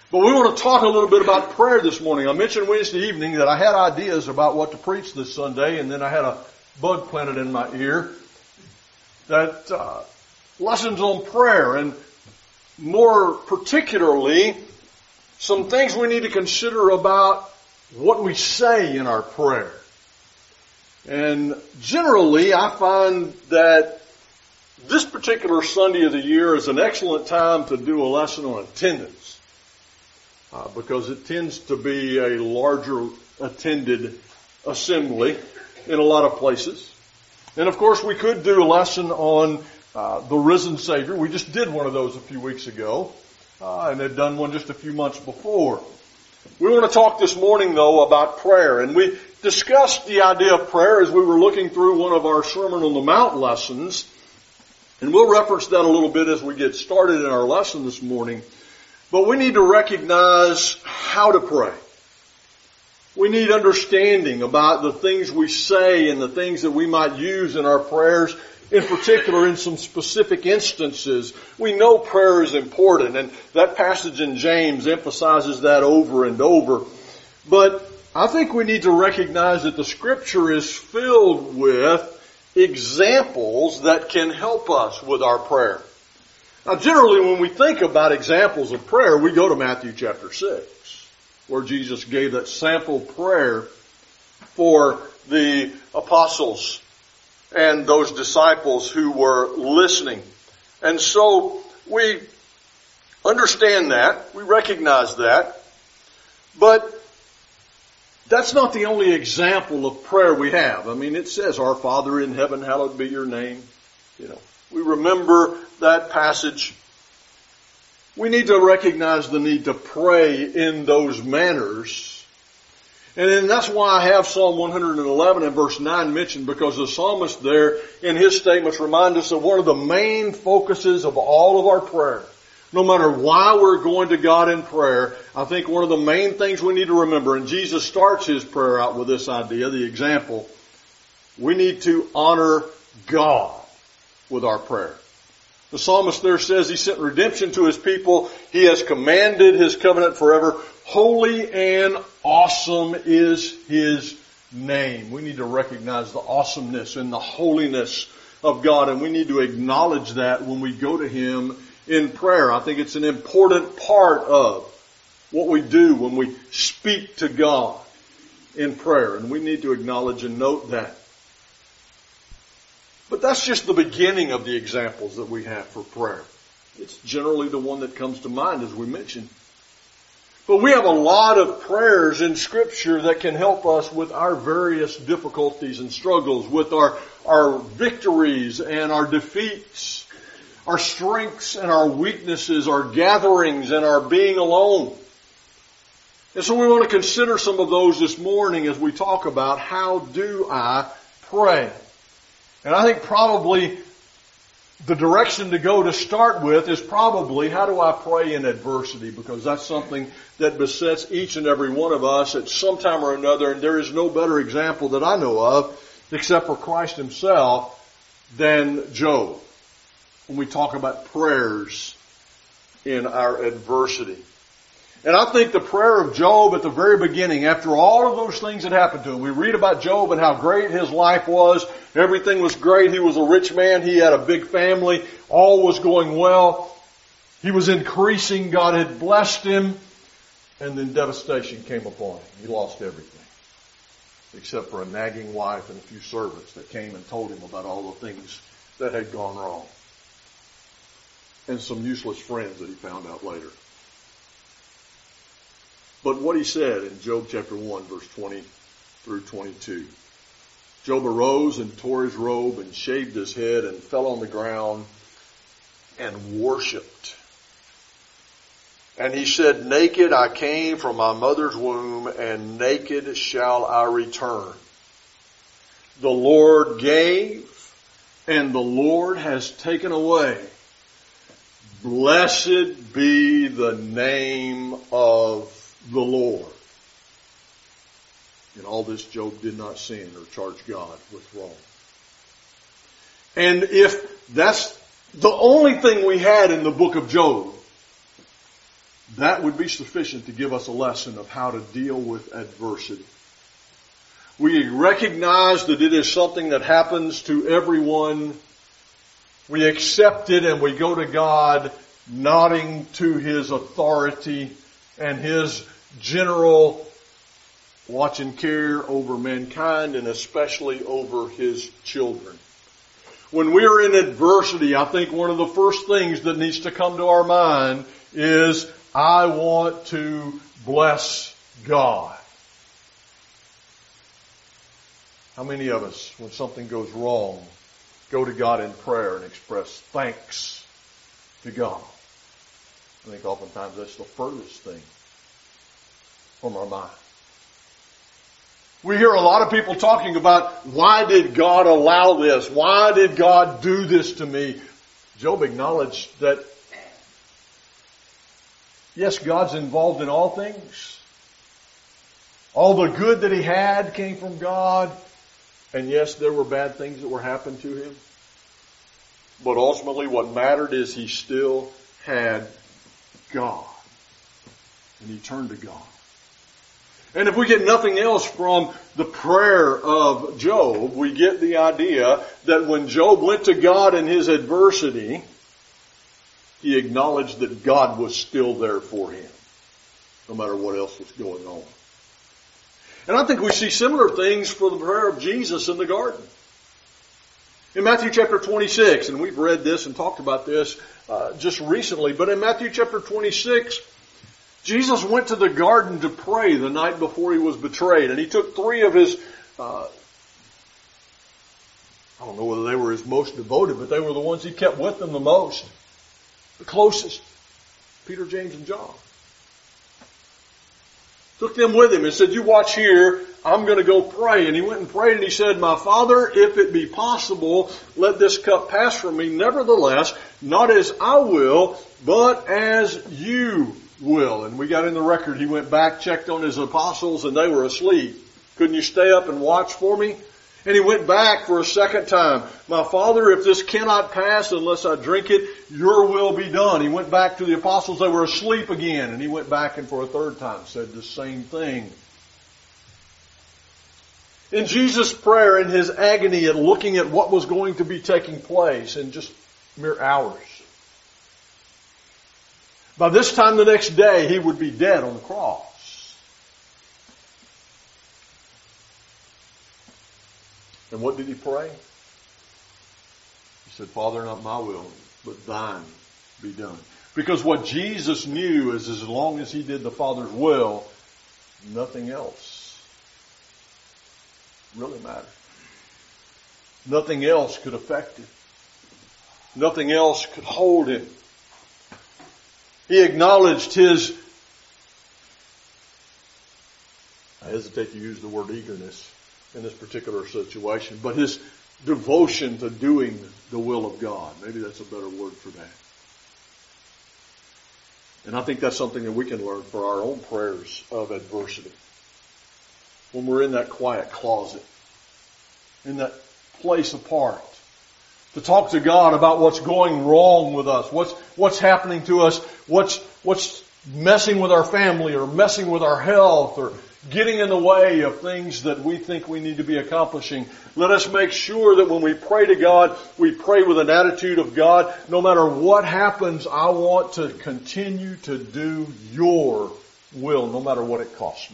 But we want to talk a little bit about prayer this morning. I mentioned Wednesday evening that I had ideas about what to preach this Sunday, and then I had a bug planted in my ear that lessons on prayer, and more particularly, some things we need to consider about what we say in our prayer. And generally, I find that this particular Sunday of the year is an excellent time to do a lesson on attendance, because it tends to be a larger attended assembly in a lot of places. And of course, we could do a lesson on the risen Savior. We just did one of those a few weeks ago, and had done one just a few months before. We want to talk this morning, though, about prayer. And we discussed the idea of prayer as we were looking through one of our Sermon on the Mount lessons. And we'll reference that a little bit as we get started in our lesson this morning. But we need to recognize how to pray. We need understanding about the things we say and the things that we might use in our prayers, in particular in some specific instances. We know prayer is important, and that passage in James emphasizes that over and over. But I think we need to recognize that the Scripture is filled with examples that can help us with our prayer. Now, generally, when we think about examples of prayer, we go to Matthew chapter 6, where Jesus gave that sample prayer for the apostles and those disciples who were listening. And so we understand that, we recognize that, but that's not the only example of prayer we have. I mean, it says, "Our Father in heaven, hallowed be your name." We remember that passage. We need to recognize the need to pray in those manners. And then that's why I have Psalm 111 and verse 9 mentioned, because the psalmist there in his statements remind us of one of the main focuses of all of our prayer. No matter why we're going to God in prayer, I think one of the main things we need to remember, and Jesus starts his prayer out with this idea, the example, we need to honor God with our prayer. The psalmist there says he sent redemption to his people. He has commanded his covenant forever. Holy and awesome is his name. We need to recognize the awesomeness and the holiness of God, and we need to acknowledge that when we go to him in prayer. I think it's an important part of what we do when we speak to God in prayer, and we need to acknowledge and note that. But that's just the beginning of the examples that we have for prayer. It's generally the one that comes to mind, as we mentioned. But we have a lot of prayers in Scripture that can help us with our various difficulties and struggles, with our victories and our defeats, our strengths and our weaknesses, our gatherings and our being alone. And so we want to consider some of those this morning as we talk about how do I pray. And I think probably the direction to go to start with is probably how do I pray in adversity, because that's something that besets each and every one of us at some time or another, and there is no better example that I know of, except for Christ himself, than Job, when we talk about prayers in our adversity. And I think the prayer of Job at the very beginning, after all of those things that happened to him, we read about Job and how great his life was. Everything was great. He was a rich man. He had a big family. All was going well. He was increasing. God had blessed him. And then devastation came upon him. He lost everything, except for a nagging wife and a few servants that came and told him about all the things that had gone wrong, and some useless friends that he found out later. But what he said in Job chapter 1, verse 20 through 22. Job arose and tore his robe and shaved his head and fell on the ground and worshipped. And he said, "Naked I came from my mother's womb, and naked shall I return. The Lord gave, and the Lord has taken away. Blessed be the name of the Lord." In all this, Job did not sin or charge God with wrong. And if that's the only thing we had in the book of Job, that would be sufficient to give us a lesson of how to deal with adversity. We recognize that it is something that happens to everyone. We accept it and we go to God nodding to His authority and His general watch and care over mankind and especially over His children. When we are in adversity, I think one of the first things that needs to come to our mind is, I want to bless God. How many of us, when something goes wrong, go to God in prayer and express thanks to God? I think oftentimes that's the furthest thing from our mind. We hear a lot of people talking about, why did God allow this? Why did God do this to me? Job acknowledged that, yes, God's involved in all things. All the good that he had came from God. And yes, there were bad things that were happening to him. But ultimately what mattered is he still had God. And he turned to God. And if we get nothing else from the prayer of Job, we get the idea that when Job went to God in his adversity, he acknowledged that God was still there for him, no matter what else was going on. And I think we see similar things for the prayer of Jesus in the garden. In Matthew chapter 26, and we've read this and talked about this just recently, but in Matthew chapter 26, Jesus went to the garden to pray the night before he was betrayed. And he took three of his, I don't know whether they were his most devoted, but they were the ones he kept with him the most. The closest. Peter, James, and John. Took them with him and said, you watch here, I'm going to go pray. And he went and prayed and he said, my Father, if it be possible, let this cup pass from me. Nevertheless, not as I will, but as you will. And we got in the record, he went back, checked on his apostles, and they were asleep. Couldn't you stay up and watch for me? And he went back for a second time. My Father, if this cannot pass unless I drink it, your will be done. He went back to the apostles. They were asleep again. And he went back and for a third time said the same thing. In Jesus' prayer, in his agony at looking at what was going to be taking place in just mere hours, by this time the next day, he would be dead on the cross. And what did he pray? He said, Father, not my will, but thine be done. Because what Jesus knew is as long as he did the Father's will, nothing else really mattered. Nothing else could affect him. Nothing else could hold him. He acknowledged his, I hesitate to use the word eagerness in this particular situation, but his devotion to doing the will of God. Maybe that's a better word for that. And I think that's something that we can learn for our own prayers of adversity. When we're in that quiet closet, in that place apart, to talk to God about what's going wrong with us, what's happening to us, what's messing with our family or messing with our health or getting in the way of things that we think we need to be accomplishing. Let us make sure that when we pray to God, we pray with an attitude of, God, no matter what happens, I want to continue to do your will, no matter what it costs me.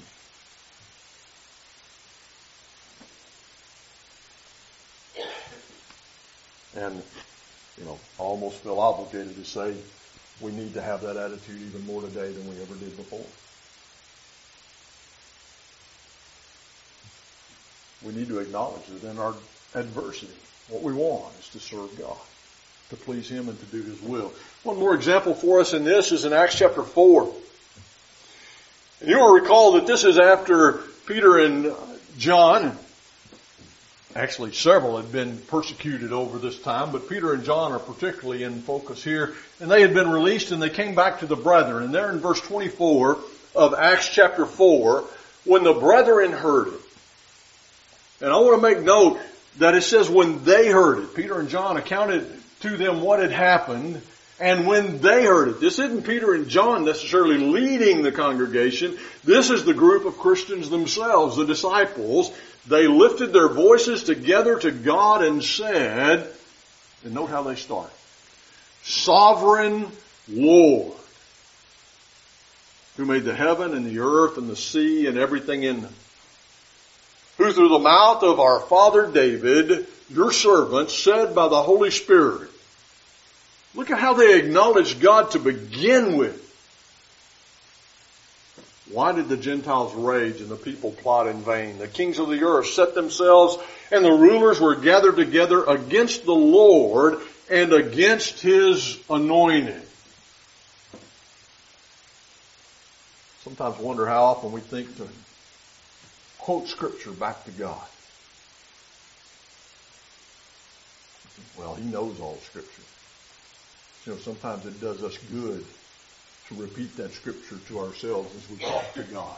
And, I almost feel obligated to say we need to have that attitude even more today than we ever did before. We need to acknowledge that in our adversity, what we want is to serve God, to please him and to do his will. One more example for us in this is in Acts chapter 4. And you will recall that this is after Peter and John, actually several had been persecuted over this time, but Peter and John are particularly in focus here. And they had been released and they came back to the brethren. And there in verse 24 of Acts chapter 4, when the brethren heard it, and I want to make note that it says when they heard it, Peter and John accounted to them what had happened, And when they heard it, this isn't Peter and John necessarily leading the congregation. This is the group of Christians themselves, the disciples. They lifted their voices together to God and said, and note how they start, Sovereign Lord, who made the heaven and the earth and the sea and everything in them, who through the mouth of our father David, your servant, said by the Holy Spirit. Look at how they acknowledge God to begin with. Why did the Gentiles rage and the people plot in vain? The kings of the earth set themselves, and the rulers were gathered together against the Lord and against His anointed. Sometimes wonder how often we think to quote Scripture back to God. Well, He knows all Scripture. You know, sometimes it does us good to repeat that Scripture to ourselves as we talk to God.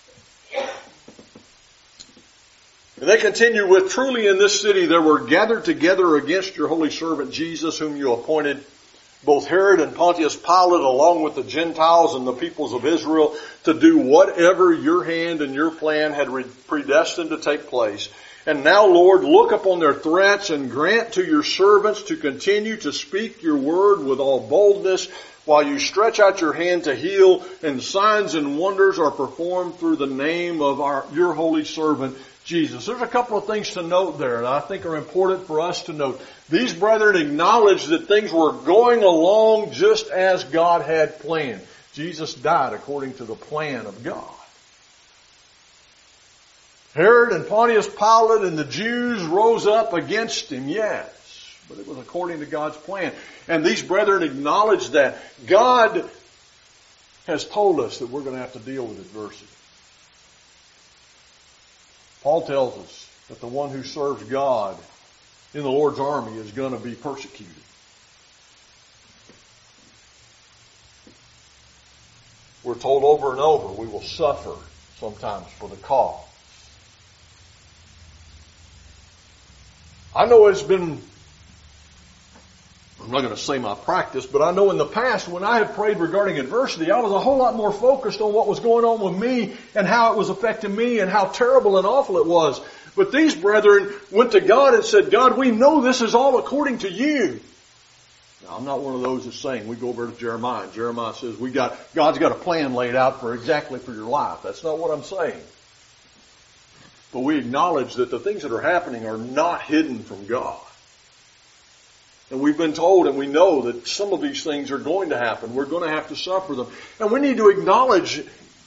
And they continue with, truly in this city there were gathered together against your holy servant Jesus, whom you appointed, both Herod and Pontius Pilate, along with the Gentiles and the peoples of Israel, to do whatever your hand and your plan had predestined to take place. And now, Lord, look upon their threats and grant to your servants to continue to speak your word with all boldness, while you stretch out your hand to heal, and signs and wonders are performed through the name of your holy servant Jesus. There's a couple of things to note there that I think are important for us to note. These brethren acknowledged that things were going along just as God had planned. Jesus died according to the plan of God. Herod and Pontius Pilate and the Jews rose up against him, yes, but it was according to God's plan. And these brethren acknowledged that God has told us that we're going to have to deal with adversity. Paul tells us that the one who serves God in the Lord's army is going to be persecuted. We're told over and over we will suffer sometimes for the cause. I know it's been, I'm not going to say my practice, but I know in the past when I have prayed regarding adversity, I was a whole lot more focused on what was going on with me and how it was affecting me and how terrible and awful it was. But these brethren went to God and said, God, we know this is all according to you. Now, I'm not one of those that's saying we go over to Jeremiah. Jeremiah says God's got a plan laid out for your life. That's not what I'm saying. But we acknowledge that the things that are happening are not hidden from God. And we've been told and we know that some of these things are going to happen. We're going to have to suffer them. And we need to acknowledge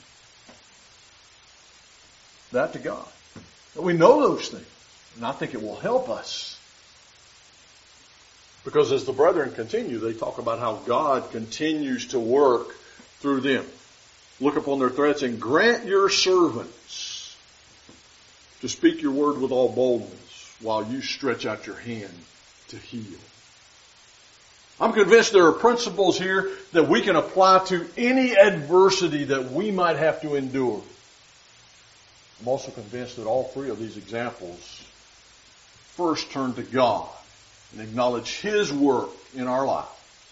that to God. That we know those things. And I think it will help us. Because as the brethren continue, they talk about how God continues to work through them. Look upon their threats and grant your servants to speak your word with all boldness while you stretch out your hand to heal. I'm convinced there are principles here that we can apply to any adversity that we might have to endure. I'm also convinced that all three of these examples first turn to God and acknowledge His work in our lives.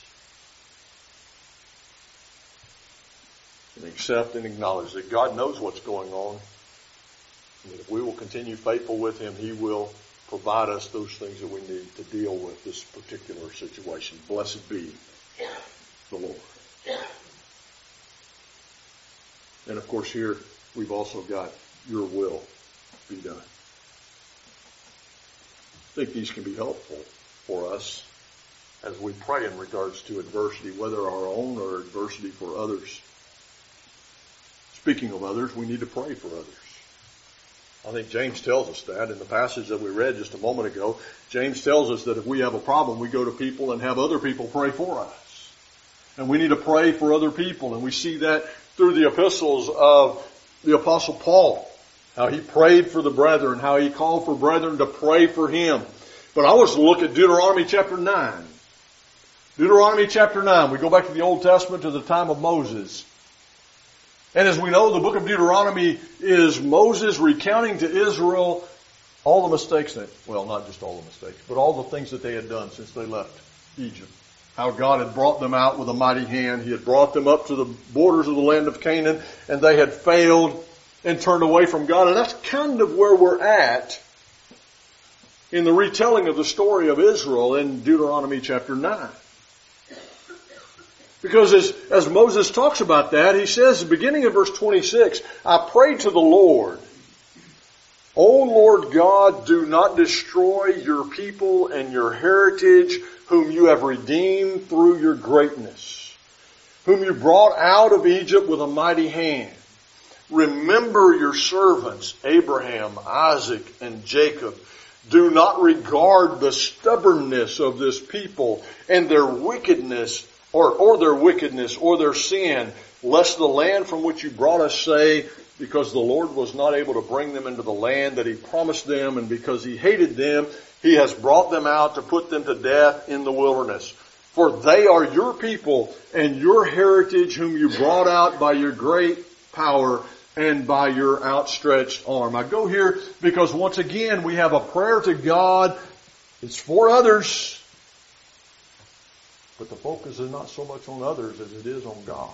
And accept and acknowledge that God knows what's going on. And that if we will continue faithful with Him, He will provide us those things that we need to deal with this particular situation. Blessed be the Lord. And of course here we've also got your will be done. I think these can be helpful for us as we pray in regards to adversity, whether our own or adversity for others. Speaking of others, we need to pray for others. I think James tells us that in the passage that we read just a moment ago. James tells us that if we have a problem, we go to people and have other people pray for us. And we need to pray for other people. And we see that through the epistles of the Apostle Paul. How he prayed for the brethren, how he called for brethren to pray for him. But I was to look at Deuteronomy chapter 9. Deuteronomy chapter 9. We go back to the Old Testament to the time of Moses. And as we know, the book of Deuteronomy is Moses recounting to Israel all the mistakes not just all the mistakes, but all the things that they had done since they left Egypt. how God had brought them out with a mighty hand. He had brought them up to the borders of the land of Canaan, and they had failed and turned away from God. And that's kind of where we're at in the retelling of the story of Israel in Deuteronomy chapter 9. Because as Moses talks about that, he says, beginning in verse 26, I prayed to the Lord, O Lord God, do not destroy your people and your heritage, whom you have redeemed through your greatness, whom you brought out of Egypt with a mighty hand. Remember your servants, Abraham, Isaac, and Jacob. Do not regard the stubbornness of this people and their wickedness, or their wickedness, or their sin, lest the land from which you brought us say, because the Lord was not able to bring them into the land that He promised them, and because He hated them, He has brought them out to put them to death in the wilderness. For they are your people and your heritage, whom you brought out by your great power and by your outstretched arm. I go here because once again we have a prayer to God. It's for others. But the focus is not so much on others as it is on God.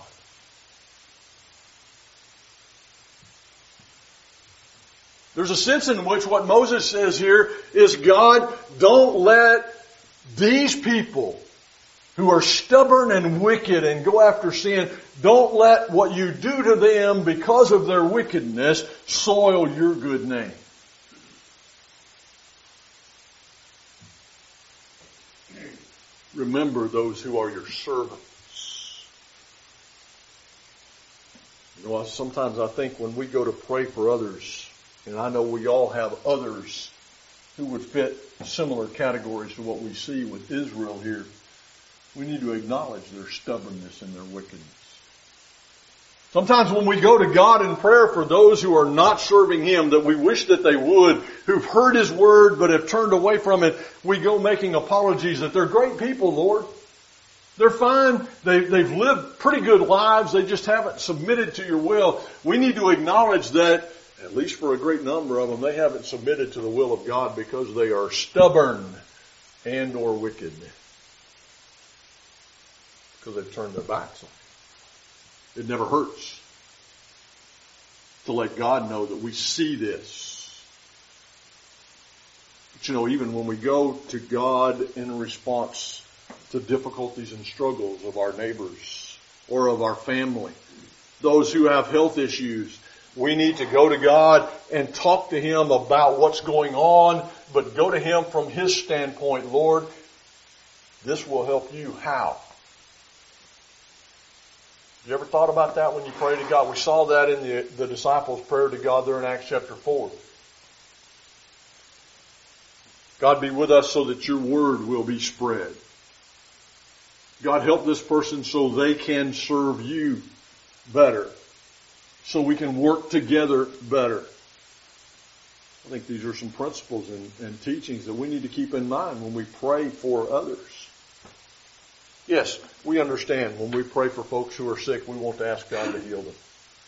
There's a sense in which what Moses says here is, God, don't let these people who are stubborn and wicked and go after sin, don't let what you do to them because of their wickedness soil your good name. Remember those who are your servants. You know, sometimes I think when we go to pray for others, and I know we all have others who would fit similar categories to what we see with Israel here, we need to acknowledge their stubbornness and their wickedness. Sometimes when we go to God in prayer for those who are not serving Him, that we wish that they would, who've heard His Word but have turned away from it, we go making apologies that they're great people, Lord. They're fine. They've lived pretty good lives. They just haven't submitted to your will. We need to acknowledge that, at least for a great number of them, they haven't submitted to the will of God because they are stubborn and or wicked. Because they've turned their backs on it. It never hurts to let God know that we see this. But you know, even when we go to God in response to difficulties and struggles of our neighbors or of our family, those who have health issues, we need to go to God and talk to Him about what's going on, but go to Him from His standpoint. Lord, this will help you. How? You ever thought about that when you pray to God? We saw that in the disciples' prayer to God there in Acts chapter 4. God, be with us so that your word will be spread. God, help this person so they can serve you better. So we can work together better. I think these are some principles and teachings that we need to keep in mind when we pray for others. Yes, we understand when we pray for folks who are sick, we want to ask God to heal them.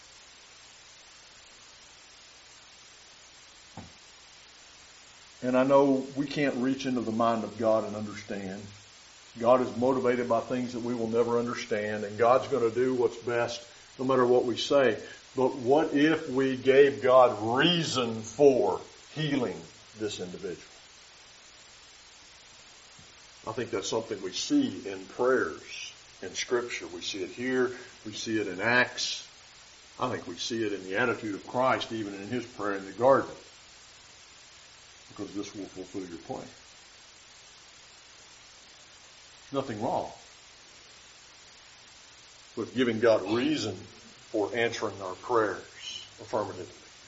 And I know we can't reach into the mind of God and understand. God is motivated by things that we will never understand, and God's going to do what's best no matter what we say. But what if we gave God reason for healing this individual? I think that's something we see in prayers in Scripture. We see it here. We see it in Acts. I think we see it in the attitude of Christ, even in His prayer in the garden. Because this will fulfill your plan. Nothing wrong with giving God reason for answering our prayers affirmatively.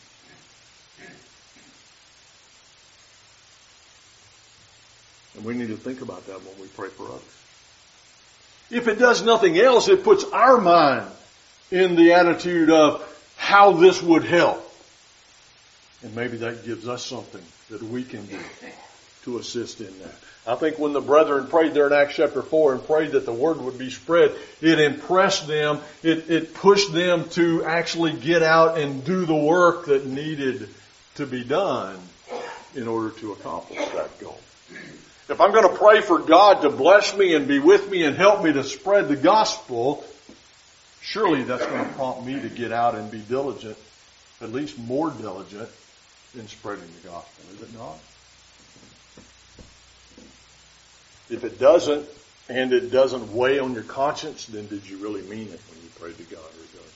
And we need to think about that when we pray for others. If it does nothing else, it puts our mind in the attitude of how this would help. And maybe that gives us something that we can do to assist in that. I think when the brethren prayed there in Acts chapter 4 and prayed that the word would be spread, it impressed them. It pushed them to actually get out and do the work that needed to be done in order to accomplish that goal. If I'm going to pray for God to bless me and be with me and help me to spread the gospel, surely that's going to prompt me to get out and be diligent, at least more diligent in spreading the gospel, is it not? If it doesn't, and it doesn't weigh on your conscience, then did you really mean it when you prayed to God regarding?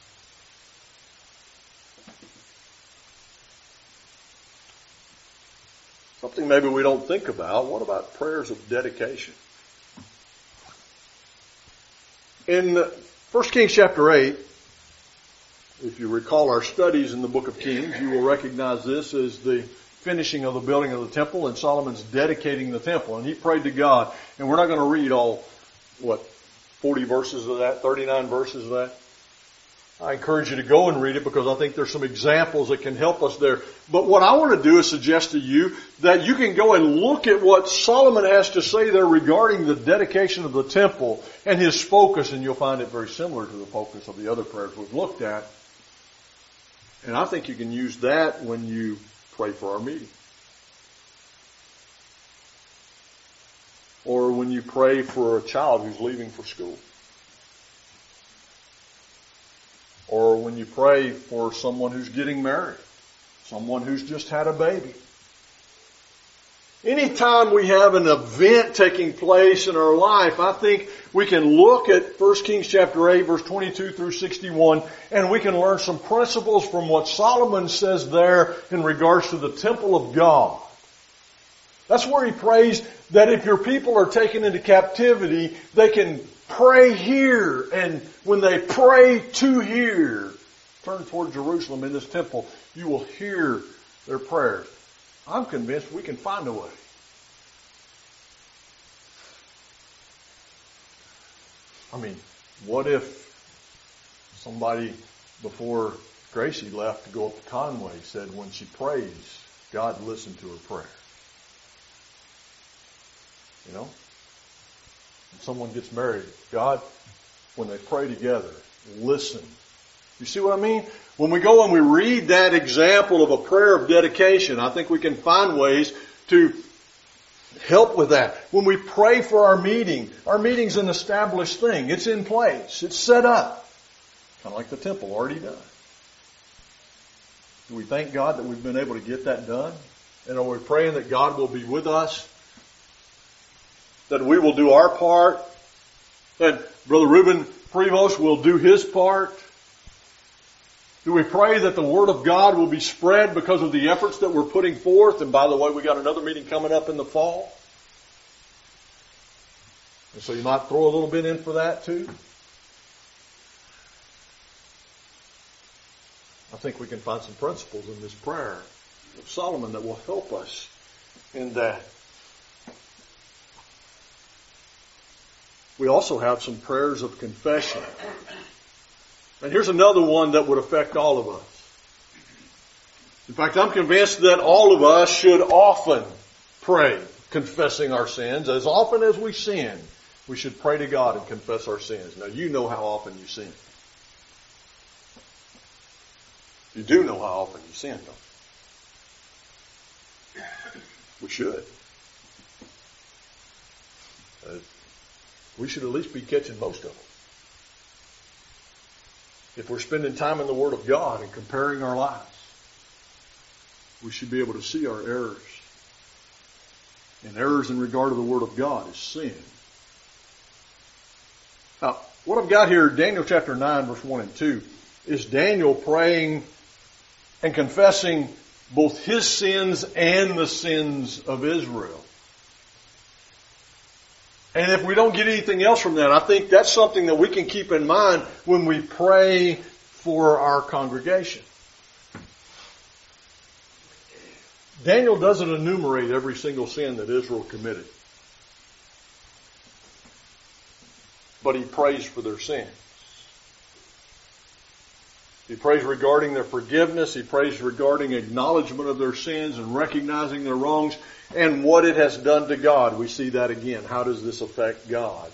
Something maybe we don't think about. What about prayers of dedication? In 1 Kings chapter 8, if you recall our studies in the book of Kings, you will recognize this as the finishing of the building of the temple, and Solomon's dedicating the temple. And he prayed to God. And we're not going to read all, 40 verses of that, 39 verses of that. I encourage you to go and read it because I think there's some examples that can help us there. But what I want to do is suggest to you that you can go and look at what Solomon has to say there regarding the dedication of the temple and his focus, and you'll find it very similar to the focus of the other prayers we've looked at. And I think you can use that when you pray for our meeting. Or when you pray for a child who's leaving for school. Or when you pray for someone who's getting married. Someone who's just had a baby. Anytime we have an event taking place in our life, I think we can look at 1 Kings chapter 8, verse 22 through 61, and we can learn some principles from what Solomon says there in regards to the temple of God. That's where he prays that if your people are taken into captivity, they can pray here. And when they pray to here, turn toward Jerusalem in this temple, you will hear their prayers. I'm convinced we can find a way. I mean, what if somebody before Gracie left to go up to Conway said when she prays, God listened to her prayer? You know? When someone gets married, God, when they pray together, listen. You see what I mean? When we go and we read that example of a prayer of dedication, I think we can find ways to help with that. When we pray for our meeting's an established thing. It's in place. It's set up. Kind of like the temple already done. Do we thank God that we've been able to get that done? And are we praying that God will be with us? That we will do our part? That Brother Reuben Prevost will do his part? Do we pray that the Word of God will be spread because of the efforts that we're putting forth? And by the way, we got another meeting coming up in the fall. And so you might throw a little bit in for that too. I think we can find some principles in this prayer of Solomon that will help us in that. We also have some prayers of confession. And here's another one that would affect all of us. In fact, I'm convinced that all of us should often pray, confessing our sins. As often as we sin, we should pray to God and confess our sins. Now, you know how often you sin. You do know how often you sin, don't you? We should. We should at least be catching most of them. If we're spending time in the Word of God and comparing our lives, we should be able to see our errors. And errors in regard to the Word of God is sin. Now, what I've got here, Daniel chapter 9, verse 1 and 2, is Daniel praying and confessing both his sins and the sins of Israel. And if we don't get anything else from that, I think that's something that we can keep in mind when we pray for our congregation. Daniel doesn't enumerate every single sin that Israel committed. But he prays for their sins. He prays regarding their forgiveness. He prays regarding acknowledgement of their sins and recognizing their wrongs and what it has done to God. We see that again. How does this affect God?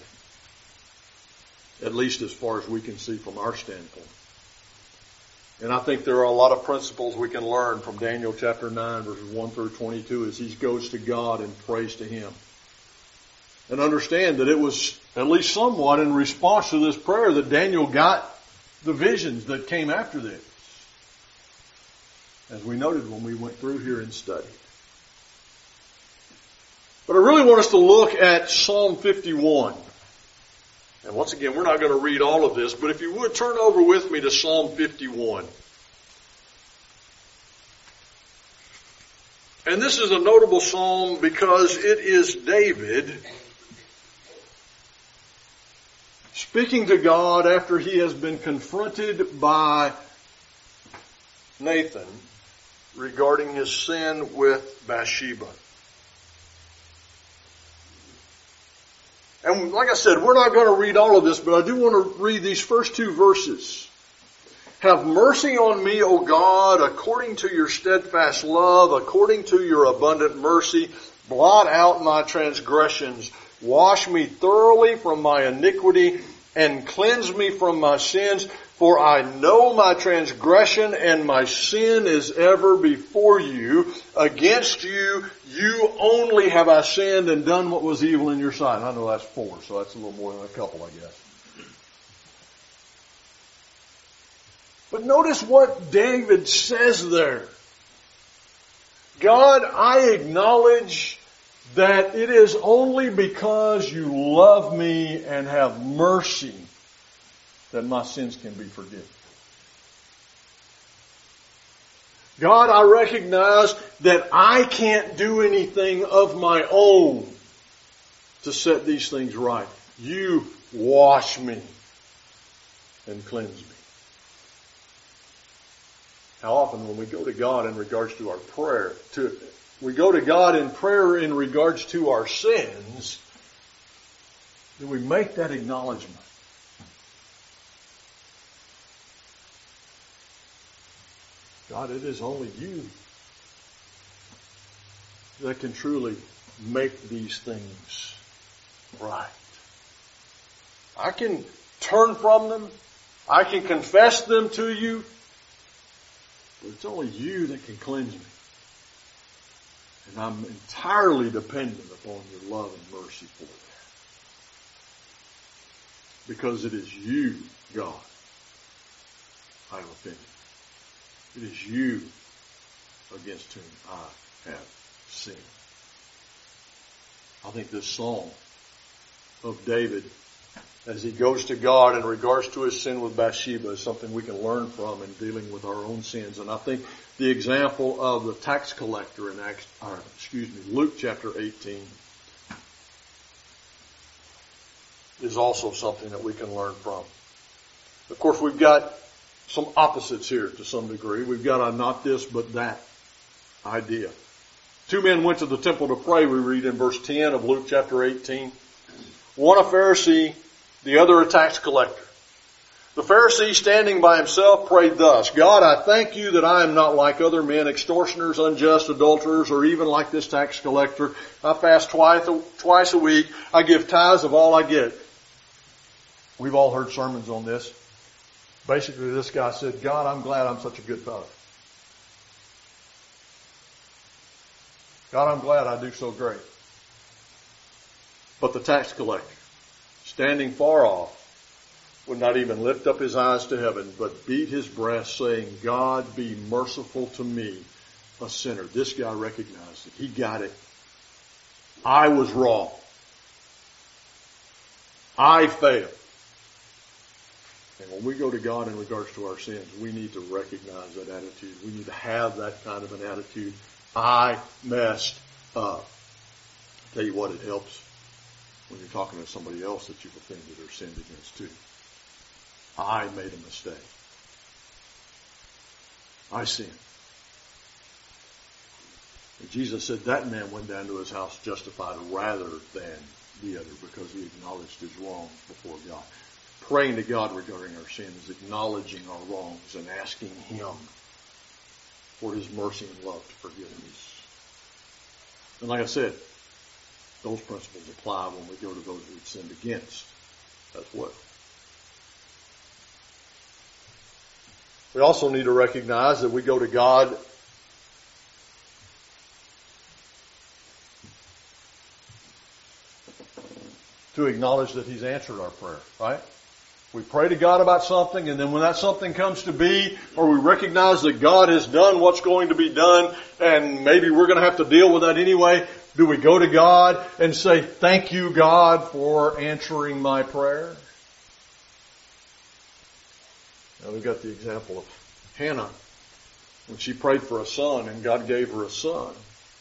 At least as far as we can see from our standpoint. And I think there are a lot of principles we can learn from Daniel chapter 9 verses 1 through 22 as he goes to God and prays to Him. and understand that it was at least somewhat in response to this prayer that Daniel got the visions that came after this, as we noted when we went through here and studied. But I really want us to look at Psalm 51. And once again, we're not going to read all of this, but if you would turn over with me to Psalm 51. And this is a notable psalm because it is David speaking to God after he has been confronted by Nathan regarding his sin with Bathsheba. And like I said, we're not going to read all of this, but I do want to read these first two verses. Have mercy on me, O God, according to your steadfast love, according to your abundant mercy. Blot out my transgressions. Wash me thoroughly from my iniquity and cleanse me from my sins. For I know my transgression and my sin is ever before you. Against you, you only have I sinned and done what was evil in your sight. And I know that's 4, so that's a little more than a couple, I guess. But notice what David says there. God, I acknowledge that it is only because you love me and have mercy that my sins can be forgiven. God, I recognize that I can't do anything of my own to set these things right. You wash me and cleanse me. How often when we go to God in regards to our prayer, we go to God in prayer in regards to our sins, do we make that acknowledgement? God, it is only you that can truly make these things right. I can turn from them. I can confess them to you. But it's only you that can cleanse me. And I'm entirely dependent upon your love and mercy for that. Because it is you, God, I have offended. It is you against whom I have sinned. I think this psalm of David, as he goes to God in regards to his sin with Bathsheba, is something we can learn from in dealing with our own sins. And I think the example of the tax collector in Luke chapter 18 is also something that we can learn from. Of course, we've got some opposites here to some degree. We've got a not this but that idea. 2 men went to the temple to pray, we read in verse 10 of Luke chapter 18. One a Pharisee, the other a tax collector. The Pharisee, standing by himself, prayed thus: God, I thank you that I am not like other men, extortioners, unjust, adulterers, or even like this tax collector. I fast twice a week. I give tithes of all I get. We've all heard sermons on this. Basically, this guy said, God, I'm glad I'm such a good fellow. God, I'm glad I do so great. But the tax collector, standing far off, would not even lift up his eyes to heaven, but beat his breast, saying, God, be merciful to me, a sinner. This guy recognized it. He got it. I was wrong. I failed. And when we go to God in regards to our sins, we need to recognize that attitude. We need to have that kind of an attitude. I messed up. Tell you what, it helps when you're talking to somebody else that you've offended or sinned against too. I made a mistake. I sinned. And Jesus said that man went down to his house justified rather than the other because he acknowledged his wrong before God. Praying to God regarding our sins, acknowledging our wrongs and asking Him for His mercy and love to forgive us. And like I said, those principles apply when we go to those we've sinned against as well. We also need to recognize that we go to God to acknowledge that He's answered our prayer, right? We pray to God about something, and then when that something comes to be, or we recognize that God has done what's going to be done, and maybe we're going to have to deal with that anyway, do we go to God and say, thank you, God, for answering my prayer? Now we've got the example of Hannah, when she prayed for a son, and God gave her a son.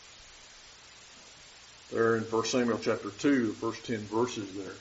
There in 1 Samuel chapter 2, the first 10 verses there.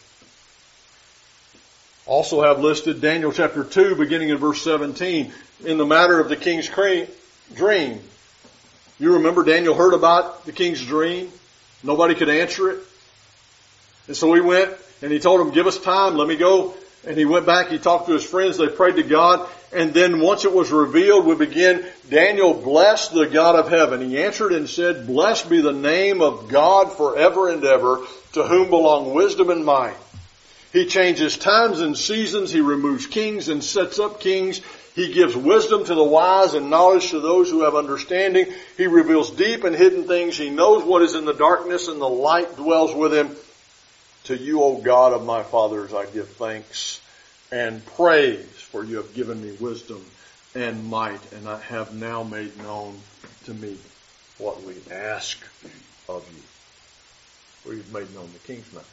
Also have listed Daniel chapter 2, beginning in verse 17, in the matter of the king's dream. You remember Daniel heard about the king's dream? Nobody could answer it. And so he went and he told him, give us time, let me go. And he went back, he talked to his friends, they prayed to God. And then once it was revealed, we begin, Daniel blessed the God of heaven. He answered and said, blessed be the name of God forever and ever, to whom belong wisdom and might. He changes times and seasons. He removes kings and sets up kings. He gives wisdom to the wise and knowledge to those who have understanding. He reveals deep and hidden things. He knows what is in the darkness, and the light dwells with him. To you, O God of my fathers, I give thanks and praise, for you have given me wisdom and might, and I have now made known to me what we ask of you. We've made known the king's matter.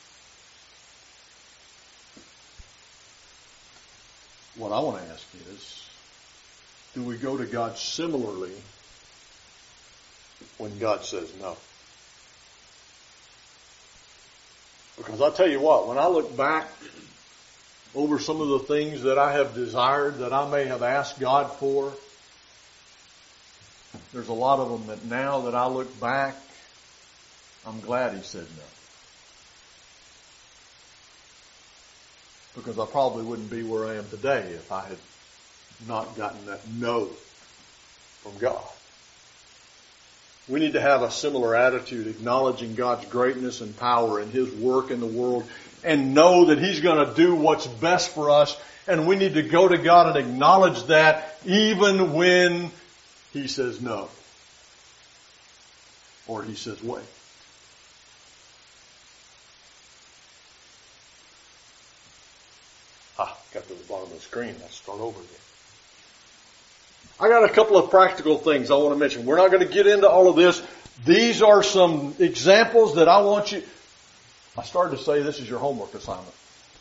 What I want to ask is, do we go to God similarly when God says no? Because I'll tell you what, when I look back over some of the things that I have desired, that I may have asked God for, there's a lot of them that now that I look back, I'm glad He said no. Because I probably wouldn't be where I am today if I had not gotten that no from God. We need to have a similar attitude, acknowledging God's greatness and power and His work in the world, and know that He's going to do what's best for us. And we need to go to God and acknowledge that even when He says no. Or He says wait. Got to the bottom of the screen. Let's start over again. I got a couple of practical things I want to mention. We're not going to get into all of this. These are some examples that I want you... I started to say this is your homework assignment.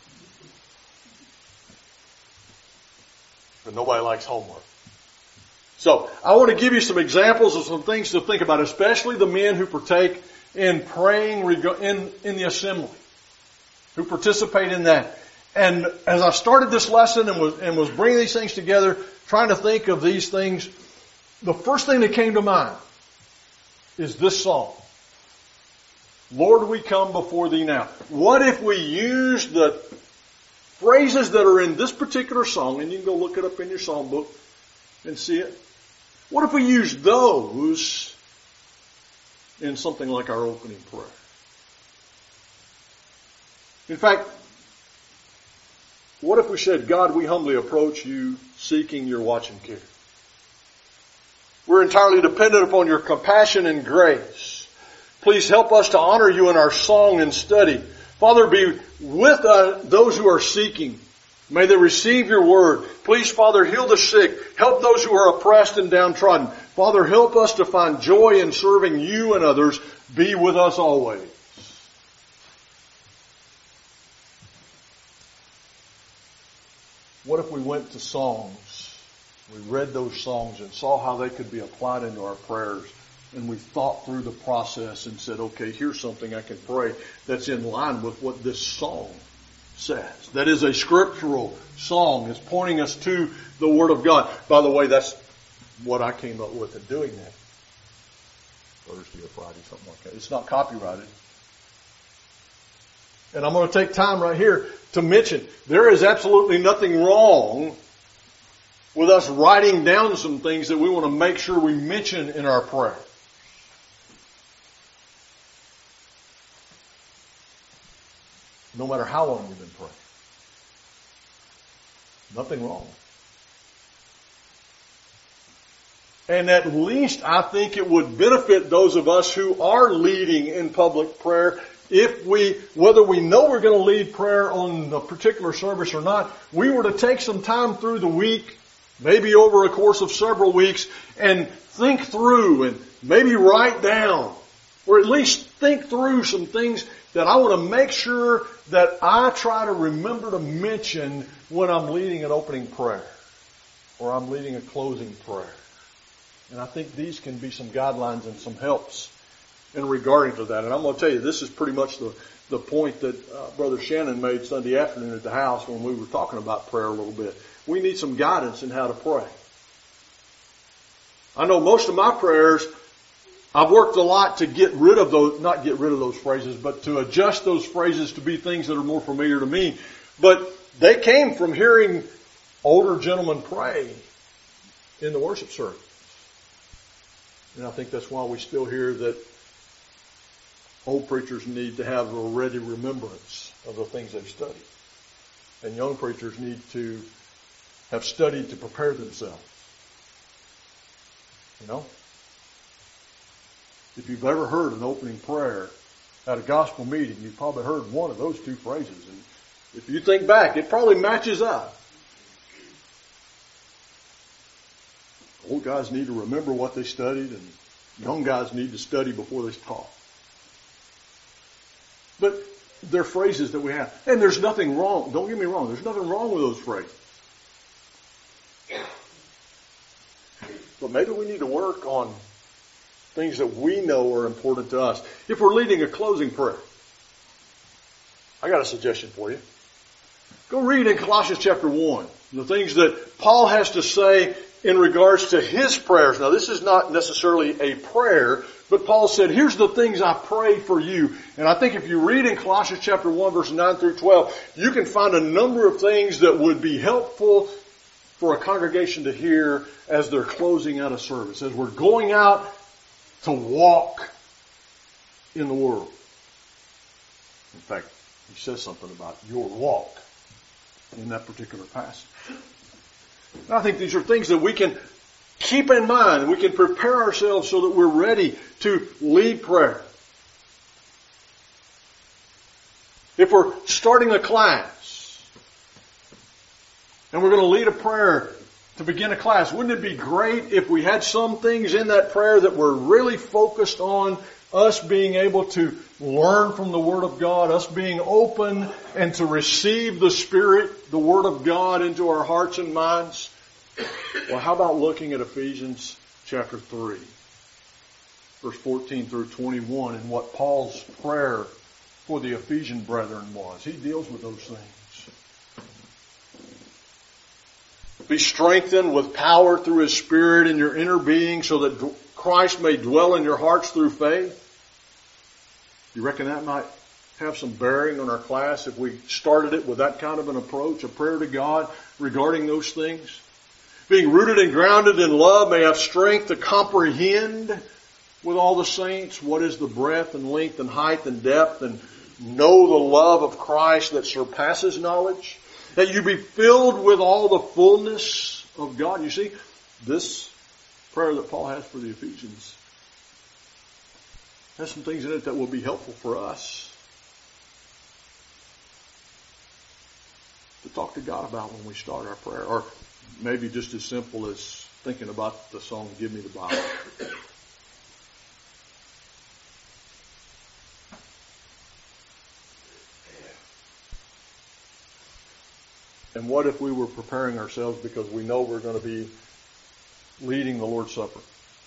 But nobody likes homework. So, I want to give you some examples of some things to think about, especially the men who partake in praying in the assembly, who participate in that. And as I started this lesson and was bringing these things together, trying to think of these things, the first thing that came to mind is this song. Lord, we come before Thee now. What if we use the phrases that are in this particular song, and you can go look it up in your song book and see it. What if we use those in something like our opening prayer? In fact, what if we said, God, we humbly approach You seeking Your watching care. We're entirely dependent upon Your compassion and grace. Please help us to honor You in our song and study. Father, be with those who are seeking. May they receive Your word. Please, Father, heal the sick. Help those who are oppressed and downtrodden. Father, help us to find joy in serving You and others. Be with us always. What if we went to songs, we read those songs and saw how they could be applied into our prayers, and we thought through the process and said, okay, here's something I can pray that's in line with what this song says. That is a scriptural song. It's pointing us to the Word of God. By the way, that's what I came up with in doing that. Thursday or Friday, something like that. It's not copyrighted. And I'm going to take time right here to mention there is absolutely nothing wrong with us writing down some things that we want to make sure we mention in our prayer. No matter how long we've been praying. Nothing wrong. And at least I think it would benefit those of us who are leading in public prayer whether we know we're going to lead prayer on a particular service or not, we were to take some time through the week, maybe over a course of several weeks, and think through and maybe write down, or at least think through some things that I want to make sure that I try to remember to mention when I'm leading an opening prayer or I'm leading a closing prayer. And I think these can be some guidelines and some helps in regarding to that. And I'm going to tell you, this is pretty much the point that Brother Shannon made Sunday afternoon at the house when we were talking about prayer a little bit. We need some guidance in how to pray. I know most of my prayers, I've worked a lot to get rid of those, not get rid of those phrases, but to adjust those phrases to be things that are more familiar to me. But they came from hearing older gentlemen pray in the worship service. And I think that's why we still hear that old preachers need to have a ready remembrance of the things they've studied. And young preachers need to have studied to prepare themselves. You know? If you've ever heard an opening prayer at a gospel meeting, you've probably heard one of those two phrases. And if you think back, it probably matches up. Old guys need to remember what they studied, and young guys need to study before they talk. But they're phrases that we have. And there's nothing wrong. Don't get me wrong. There's nothing wrong with those phrases. But maybe we need to work on things that we know are important to us. If we're leading a closing prayer, I got a suggestion for you. Go read in Colossians chapter 1 the things that Paul has to say in regards to his prayers. Now, this is not necessarily a prayer, but Paul said, here's the things I pray for you. And I think if you read in Colossians chapter 1, verses 9 through 12, you can find a number of things that would be helpful for a congregation to hear as they're closing out a service, as we're going out to walk in the world. In fact, he says something about your walk in that particular passage. And I think these are things that we can keep in mind. We can prepare ourselves so that we're ready to lead prayer. If we're starting a class and we're going to lead a prayer to begin a class, wouldn't it be great if we had some things in that prayer that were really focused on us being able to learn from the Word of God, us being open and to receive the Spirit, the Word of God into our hearts and minds? Well, how about looking at Ephesians chapter 3, verse 14 through 21, and what Paul's prayer for the Ephesian brethren was. He deals with those things. Be strengthened with power through His Spirit in your inner being so that Christ may dwell in your hearts through faith. You reckon that might have some bearing on our class if we started it with that kind of an approach, a prayer to God regarding those things? Being rooted and grounded in love, may have strength to comprehend with all the saints what is the breadth and length and height and depth, and know the love of Christ that surpasses knowledge. That you be filled with all the fullness of God. You see, this prayer that Paul has for the Ephesians has some things in it that will be helpful for us to talk to God about when we start our prayer. Or maybe just as simple as thinking about the song, Give Me the Bible. And what if we were preparing ourselves because we know we're going to be leading the Lord's Supper?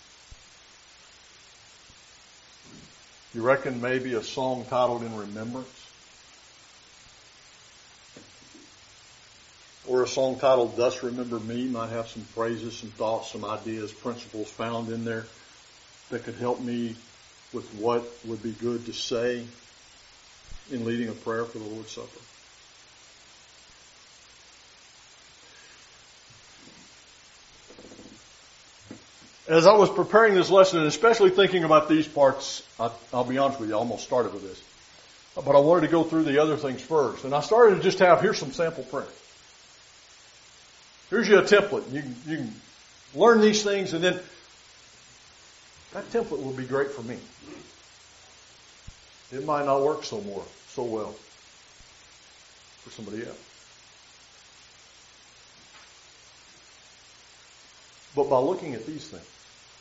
You reckon maybe a song titled In Remembrance? Or a song titled Thus Remember Me might have some phrases, some thoughts, some ideas, principles found in there that could help me with what would be good to say in leading a prayer for the Lord's Supper. As I was preparing this lesson, and especially thinking about these parts, I'll be honest with you, I almost started with this. But I wanted to go through the other things first. And I started to just here's some sample prayers. Here's you a template. You can learn these things, and then that template will be great for me. It might not work so well for somebody else. But by looking at these things,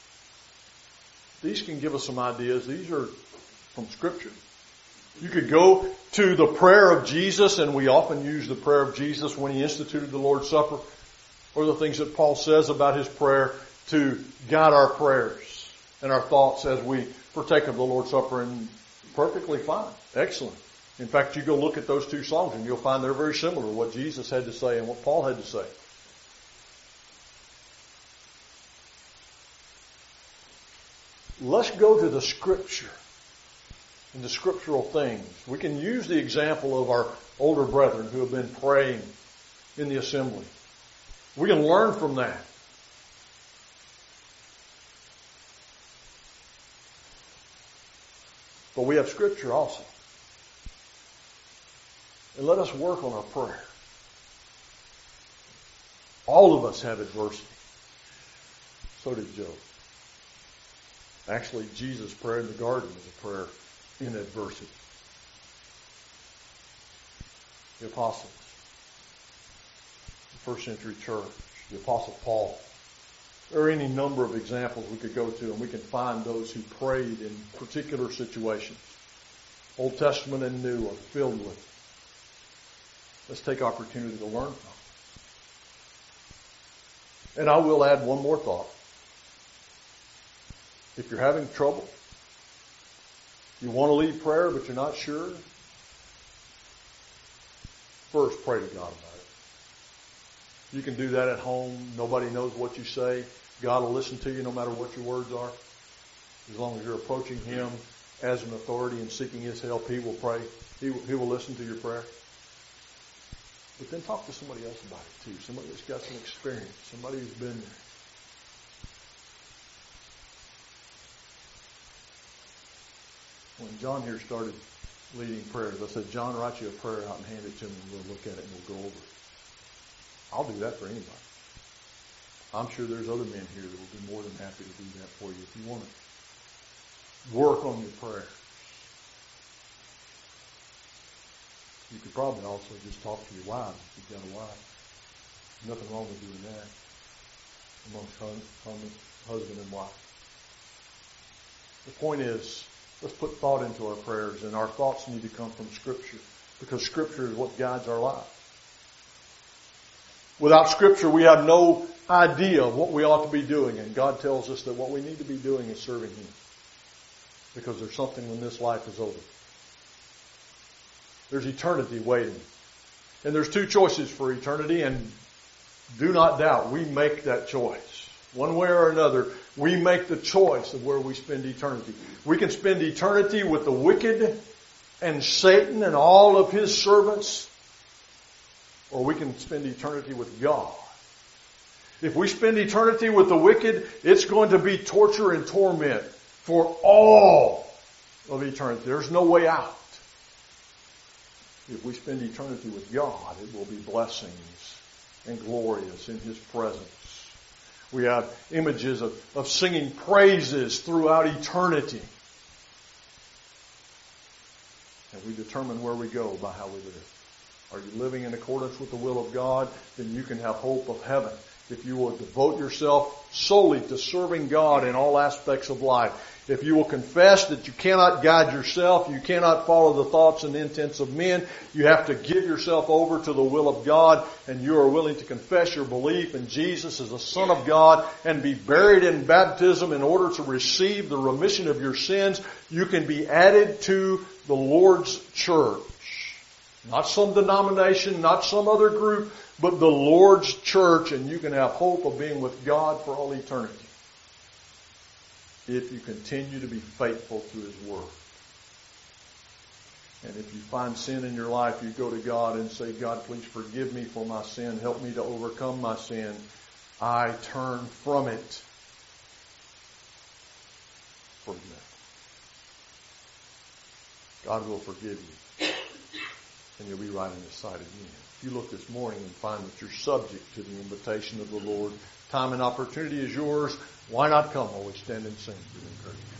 these can give us some ideas. These are from Scripture. You could go to the prayer of Jesus, and we often use the prayer of Jesus when He instituted the Lord's Supper, or the things that Paul says about His prayer to guide our prayers and our thoughts as we partake of the Lord's Supper, and perfectly fine. Excellent. In fact, you go look at those two songs and you'll find they're very similar to what Jesus had to say and what Paul had to say. Let's go to the Scripture and the scriptural things. We can use the example of our older brethren who have been praying in the assembly. We can learn from that. But we have Scripture also. And let us work on our prayer. All of us have adversity. So did Job. Actually, Jesus' prayer in the garden was a prayer in adversity. The apostles, the first century church, the Apostle Paul. There are any number of examples we could go to, and we can find those who prayed in particular situations. Old Testament and New are filled with it. Let's take opportunity to learn from it. And I will add one more thought. If you're having trouble, you want to lead prayer but you're not sure, first pray to God about it. You can do that at home. Nobody knows what you say. God will listen to you no matter what your words are. As long as you're approaching Him as an authority and seeking His help, He will pray. He will listen to your prayer. But then talk to somebody else about it too. Somebody that's got some experience. Somebody who's been there. When John here started leading prayers, I said, John, write you a prayer out and hand it to me and we'll look at it and we'll go over it. I'll do that for anybody. I'm sure there's other men here that will be more than happy to do that for you if you want to work on your prayer. You could probably also just talk to your wives if you've got a wife. Nothing wrong with doing that amongst husband and wife. The point is, let's put thought into our prayers, and our thoughts need to come from Scripture, because Scripture is what guides our life. Without Scripture, we have no idea of what we ought to be doing, and God tells us that what we need to be doing is serving Him, because there's something when this life is over. There's eternity waiting. And there's two choices for eternity, and do not doubt, we make that choice. One way or another, we make the choice of where we spend eternity. We can spend eternity with the wicked and Satan and all of his servants, or we can spend eternity with God. If we spend eternity with the wicked, it's going to be torture and torment for all of eternity. There's no way out. If we spend eternity with God, it will be blessings and glorious in His presence. We have images of singing praises throughout eternity. And we determine where we go by how we live. Are you living in accordance with the will of God? Then you can have hope of heaven. If you will devote yourself solely to serving God in all aspects of life. If you will confess that you cannot guide yourself, you cannot follow the thoughts and intents of men, you have to give yourself over to the will of God, and you are willing to confess your belief in Jesus as the Son of God and be buried in baptism in order to receive the remission of your sins, you can be added to the Lord's church. Not some denomination, not some other group, but the Lord's church, and you can have hope of being with God for all eternity. If you continue to be faithful to His Word. And if you find sin in your life, you go to God and say, God, please forgive me for my sin. Help me to overcome my sin. I turn from it for you. God will forgive you. And you'll be right in His sight again. If you look this morning and find that you're subject to the invitation of the Lord, time and opportunity is yours. Why not come while we stand and sing to encourage you?